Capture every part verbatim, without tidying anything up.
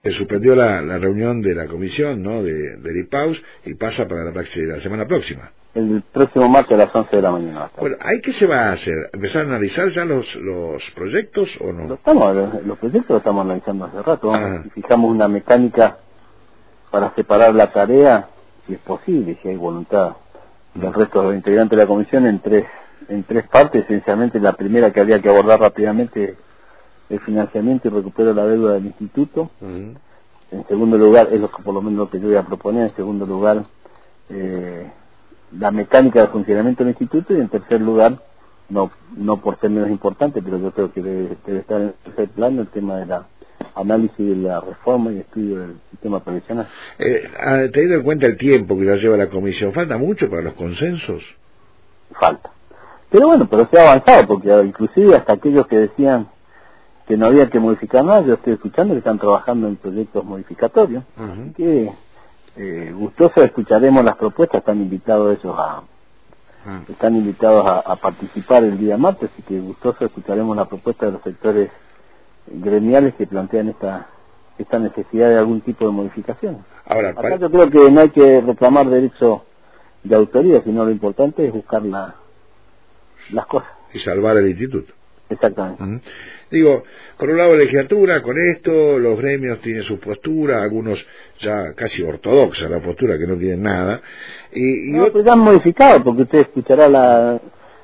Se suspendió la, la reunión de la comisión, ¿no?, de, del I P A U S y pasa para la, la semana próxima. El próximo martes a las once de la mañana. Bueno, ¿ahí qué se va a hacer? ¿Empezar a analizar ya los, los proyectos o no? Lo estamos, los, los proyectos los estamos analizando hace rato. Ah. Si fijamos una mecánica para separar la tarea, si es posible, si hay voluntad del resto de los integrantes de la comisión, en tres, en tres partes. Esencialmente, la primera que habría que abordar rápidamente, el financiamiento y recupero de la deuda del instituto. Uh-huh. En segundo lugar, es lo que por lo menos lo que yo voy a proponer, en segundo lugar, eh, la mecánica de funcionamiento del instituto, y en tercer lugar, no no por ser menos importante, pero yo creo que debe, debe estar en el tercer plano, el tema de la análisis de la reforma y estudio del sistema previsional. Eh, teniendo en cuenta el tiempo que ya lleva la comisión, ¿falta mucho para los consensos? Falta. Pero bueno, pero se ha avanzado, porque inclusive hasta aquellos que decían que no había que modificar nada, yo estoy escuchando que están trabajando en proyectos modificatorios. Uh-huh. Así que eh, gustoso escucharemos las propuestas, están invitados ellos a uh-huh. están invitados a, a participar el día martes, así que gustoso escucharemos la propuesta de los sectores gremiales que plantean esta esta necesidad de algún tipo de modificación. Ahora, acá para... yo creo que no hay que reclamar derecho de autoría, sino lo importante es buscar la, las cosas. Y salvar el instituto. Exactamente. Uh-huh. Digo, por un lado la legislatura, con esto, los gremios tienen su postura, algunos ya casi ortodoxa la postura, que no tienen nada. Y, y no, ot- pero ya han modificado, porque usted escuchará la,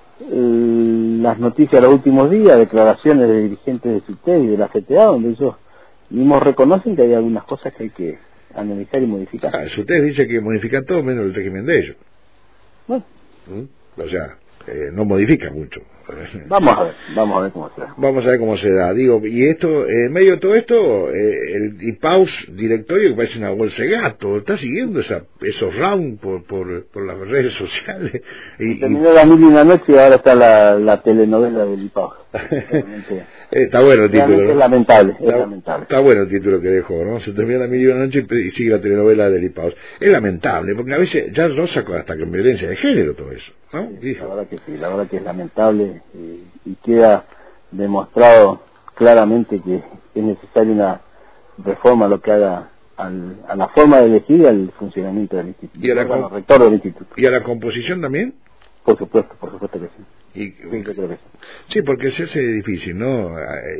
eh, las noticias de los últimos días, declaraciones de dirigentes de C U T E y de la C T A, donde ellos mismos reconocen que hay algunas cosas que hay que analizar y modificar. Ah, C U T E dice que modifican todo menos el régimen de ellos. Bueno. ¿Mm? O sea, eh, no modifica mucho. Vamos a ver, vamos a ver cómo se da. Vamos a ver cómo se da. Digo, y esto, en medio de todo esto, eh, el I P A U S directorio, que parece una bolsa de gato, está siguiendo esa, esos rounds por, por, por las redes sociales. Y, terminó y... la mil y una noche y ahora está la, la telenovela del I P A U S. Está bueno el título, ¿no? Es lamentable, está, es lamentable. Está bueno el título que dejó, ¿no? Se termina la mil y una noche y sigue la telenovela del I P A U S. Es lamentable, porque a veces ya roza hasta con violencia de género todo eso, ¿no? Sí, la verdad que sí, la verdad que es lamentable y, y queda demostrado claramente que es necesaria una reforma lo que haga al, a la forma de elegir y al funcionamiento del instituto. ¿Y a la, bueno, rector del instituto. ¿Y a la composición también? Por supuesto, por supuesto que sí. Y, sí, yo creo que sí. Sí, porque se hace difícil, ¿no?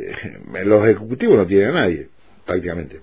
Los ejecutivos no tienen a nadie, prácticamente.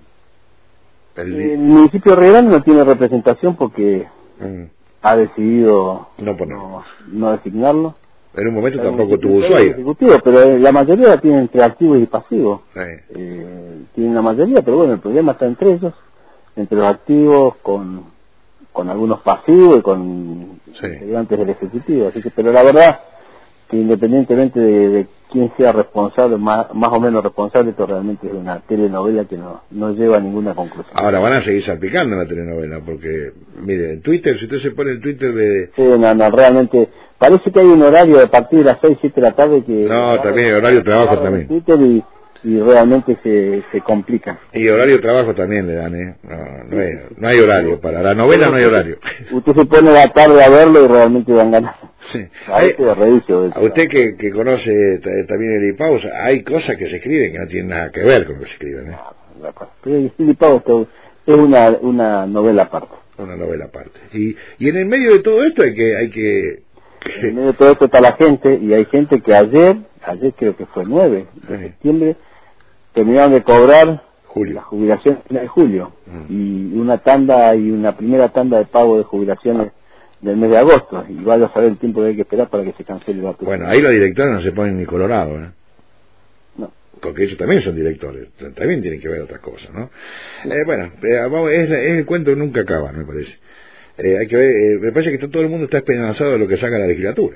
El, el municipio de Río Grande no tiene representación porque mm. ha decidido no, no, no designarlo. En un momento pero tampoco tuvo Ushuaia. Ejecutivo, pero la mayoría la tienen entre activos y pasivos. Sí. Eh, tienen la mayoría, pero bueno, el problema está entre ellos, entre los activos, con, con algunos pasivos y con sí. integrantes del Ejecutivo. Así que, pero la verdad, que independientemente de, de quién sea responsable, más, más o menos responsable, esto realmente es una telenovela que no, no lleva a ninguna conclusión. Ahora van a seguir salpicando en la telenovela, porque, mire, en Twitter, si usted se pone el Twitter de... Sí, no, no, realmente, parece que hay un horario a partir de las seis, siete de la tarde que... No, también, el horario de trabajo también. Twitter y, y realmente se, se complica. Y horario de trabajo también le dan, ¿eh? No, no, hay, no hay horario, para la novela no hay horario. Usted se pone a la tarde a verlo y realmente dan ganas. Sí. A, hay, reviso, a usted que, que conoce t- también el I P A U S, hay cosas que se escriben que no tienen nada que ver con lo que se escriben, ¿eh? Pero el I P A U S es una, una novela aparte. Una novela aparte. Y, y en el medio de todo esto hay que... Hay que... En el medio de todo esto está la gente, y hay gente que ayer, ayer creo que fue nueve de sí. septiembre, terminaron de cobrar julio. la jubilación de julio, mm. y una tanda y una primera tanda de pago de jubilaciones ah. del mes de agosto, y vaya a saber el tiempo que hay que esperar para que se cancele la Bueno, ahí los directores no se ponen ni colorado, ¿eh? No. Porque ellos también son directores, también tienen que ver otras cosas, ¿no? Sí. Eh, bueno, eh, es, es el cuento que nunca acaba, me parece. Eh, hay que ver, eh, me parece que todo el mundo está esperanzado de lo que saca la legislatura.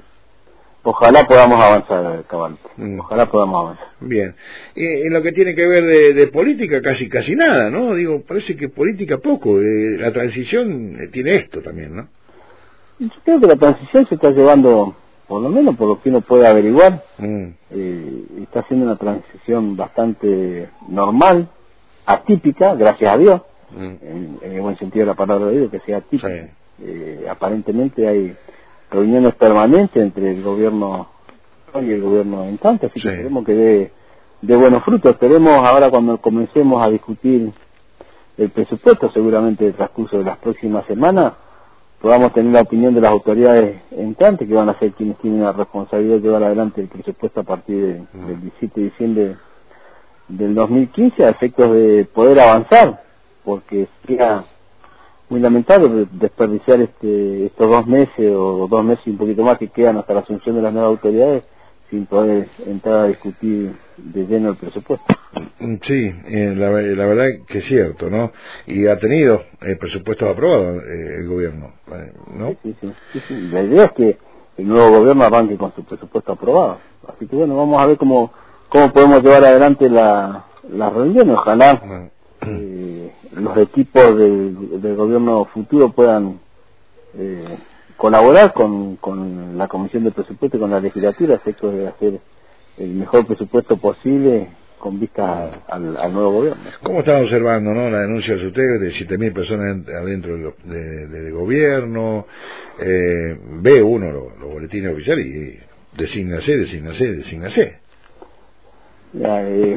Ojalá podamos avanzar, Cabal. Mm. Ojalá podamos avanzar. Bien. Y en lo que tiene que ver de, de política, casi casi nada, ¿no? Digo, parece que política poco. Eh, la transición tiene esto también, ¿no? Yo creo que la transición se está llevando, por lo menos por lo que uno puede averiguar, mm. eh, está haciendo una transición bastante normal, atípica, gracias a Dios, mm. en, en el buen sentido de la palabra de Dios, que sea atípica. Sí. Eh, aparentemente hay reuniones permanentes entre el gobierno y el gobierno entrante, así que sí. esperemos que dé de buenos frutos. Esperemos ahora cuando comencemos a discutir el presupuesto, seguramente en el transcurso de las próximas semanas, podamos tener la opinión de las autoridades entrantes, que van a ser quienes tienen la responsabilidad de llevar adelante el presupuesto a partir de, del diecisiete de diciembre del dos mil quince, a efectos de poder avanzar, porque sería muy lamentable desperdiciar este, estos dos meses o dos meses y un poquito más que quedan hasta la asunción de las nuevas autoridades sin poder entrar a discutir de lleno el presupuesto. Sí, eh, la, la verdad que es cierto, ¿no? Y ha tenido el presupuesto aprobado eh, el gobierno, ¿no? Sí, sí, sí, sí. La idea es que el nuevo gobierno arranque con su presupuesto aprobado. Así que bueno, vamos a ver cómo cómo podemos llevar adelante la, la reunión. Ojalá no. eh, los equipos del, del gobierno futuro puedan eh, colaborar con, con la Comisión de Presupuesto y con la legislatura, a efectos de hacer el mejor presupuesto posible con vista al, al nuevo gobierno. ¿Cómo está observando, no, la denuncia de ustedes de siete mil personas adentro del de, de, de gobierno? Eh, ve uno los, los boletines oficiales y desígnase, desígnase, desígnase. Ya, eh,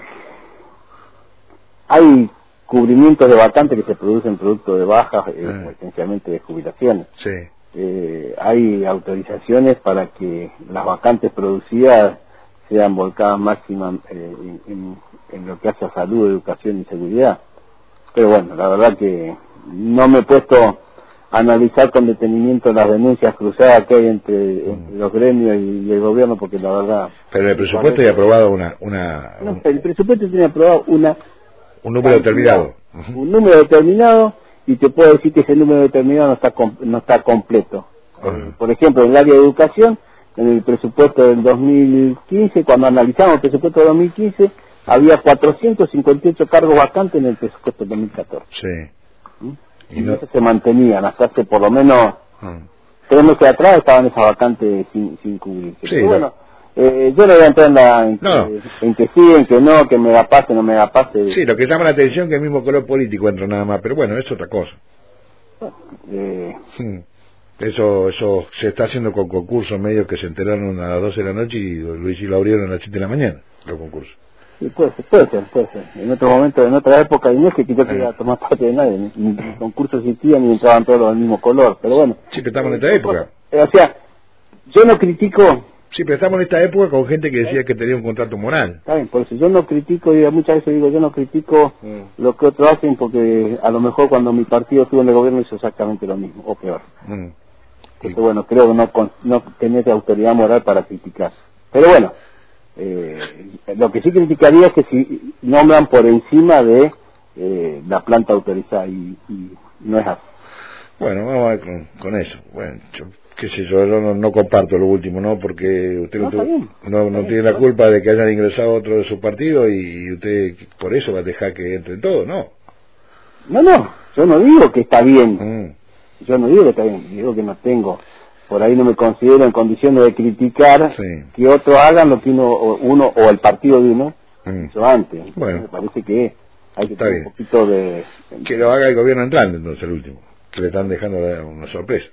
hay cubrimientos de vacantes que se producen producto de bajas, eh, ah. esencialmente de jubilaciones. Sí. Eh, hay autorizaciones para que las vacantes producidas sean volcadas máximas eh, en, en, en lo que hace a salud, educación y seguridad. Pero bueno, la verdad que no me he puesto a analizar con detenimiento las denuncias cruzadas que hay entre, mm. entre los gremios y, y el gobierno, porque la verdad... Pero el presupuesto ya ha aprobado una... una no, el presupuesto tiene aprobado una... Un número determinado. Un número determinado, y te puedo decir que ese número determinado no está no está completo. Uh-huh. Por ejemplo, en el área de educación, en el presupuesto del dos mil quince, cuando analizamos el presupuesto del dos mil quince, había cuatrocientos cincuenta y ocho cargos vacantes en el presupuesto del dos mil catorce. Sí. ¿Mm? Y, y no... eso se mantenían hasta hace por lo menos uh-huh. tres meses atrás estaban esas vacantes sin, sin cubrir. Sí, Pero bueno, eh, yo no voy a entrar en, la, en, no. que, en que sí, en que no, que me da pase, no me da pase. Sí, lo que llama la atención es que el mismo color político entra nada más, pero bueno, es otra cosa. Eh... Hmm. Eso eso se está haciendo con concursos medios que se enteraron a las doce de la noche y Luis y lo abrieron a las siete de la mañana, los concursos. Sí, puede ser, puede ser, puede ser. En otro momento, en otra época, y no es que yo quería tomar parte de nadie, ni, ni concursos existían ni entraban todos del mismo color, pero bueno. Sí, pero estamos en esta época. Eh, o sea, yo no critico... Sí, pero estamos en esta época con gente que decía que tenía un contrato moral. Está bien, por eso yo no critico, y muchas veces digo, yo no critico mm. lo que otros hacen, porque a lo mejor cuando mi partido estuvo en el gobierno hizo exactamente lo mismo, o peor. Mm. Entonces, bueno, creo que no, no tenés autoridad moral para criticar. Pero bueno, eh, lo que sí criticaría es que si nombran por encima de eh, la planta autorizada, y, y no es así. Bueno, vamos a ver con, con eso. Bueno, yo, qué sé yo, yo no, no comparto lo último, ¿no? Porque usted no, no, bien, no, no tiene la culpa de que hayan ingresado otro de su partido y usted por eso va a dejar que entre todo, ¿no? No, no, yo no digo que está bien. Mm. Yo no digo que está bien, digo que no tengo. Por ahí no me considero en condiciones de criticar sí. que otros hagan lo que uno o, uno, o el partido de uno mm. hizo antes. Bueno. Me parece que hay que está tener bien. un poquito de... Que lo haga el gobierno entrante, entonces, el último. Que le están dejando una sorpresa.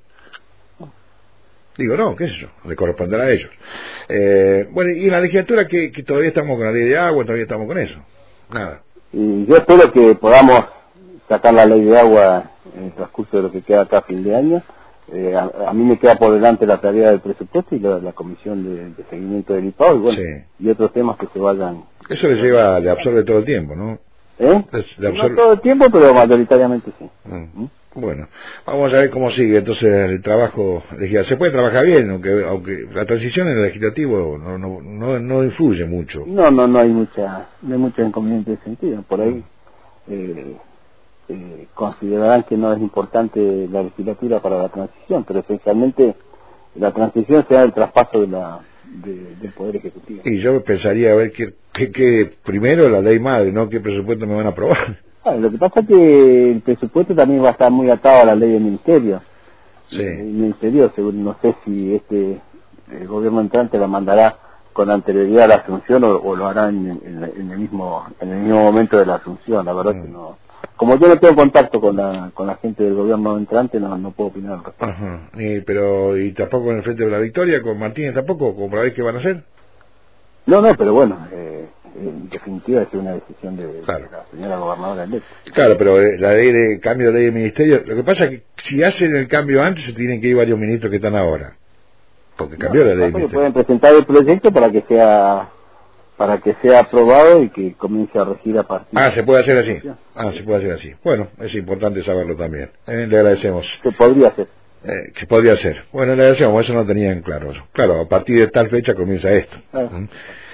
Digo, no, qué sé yo, le corresponderá a ellos. Eh, bueno, y en la legislatura, que, que todavía estamos con la ley de agua, todavía estamos con eso. Nada. Y yo espero que podamos sacar la ley de agua en el transcurso de lo que queda acá a fin de año. Eh, a, a mí me queda por delante la tarea del presupuesto y la, la comisión de, de seguimiento del I P A O y, bueno, sí. y otros temas que se vayan. Eso le lleva, le absorbe todo el tiempo, ¿no? ¿Eh? Le absorbe... No todo el tiempo, pero mayoritariamente sí. Mm. ¿Mm? Bueno, vamos a ver cómo sigue entonces el trabajo legislativo. Se puede trabajar bien, aunque aunque la transición en el legislativo no no no, no influye mucho. No, no, no hay mucha, no hay mucho inconveniente de sentido. Por ahí eh, eh, considerarán que no es importante la legislatura para la transición, pero esencialmente la transición será el traspaso de la de, del Poder Ejecutivo. Y yo pensaría a ver que, que, que primero la ley madre, ¿no? ¿Qué presupuesto me van a aprobar? Ah, lo que pasa es que el presupuesto también va a estar muy atado a la ley del ministerio. Sí. El ministerio, según, no sé si este el gobierno entrante la mandará con anterioridad a la asunción o, o lo hará en, en, en el mismo en el mismo momento de la asunción. La verdad mm. que no. Como yo no tengo contacto con la con la gente del gobierno entrante, no no puedo opinar al respecto. Ajá. Y, pero y tampoco en el Frente de la Victoria con Martínez tampoco, como para ver qué van a hacer. No, no, pero bueno. Eh, en definitiva es una decisión de, claro. de la señora gobernadora electa. Claro, pero eh, la ley de cambio de ley de ministerio, lo que pasa es que si hacen el cambio antes se tienen que ir varios ministros que están ahora, porque cambió no, la ley de ministerio. Pueden presentar el proyecto para que sea para que sea aprobado y que comience a regir a partir. Ah, se puede hacer así. Ah, se puede hacer así. Bueno, es importante saberlo también. Eh, le agradecemos. Se podría hacer. Eh, que podría ser. Bueno, le agradecemos, eso no tenían claro. Claro, a partir de tal fecha comienza esto. Ah. ¿Mm?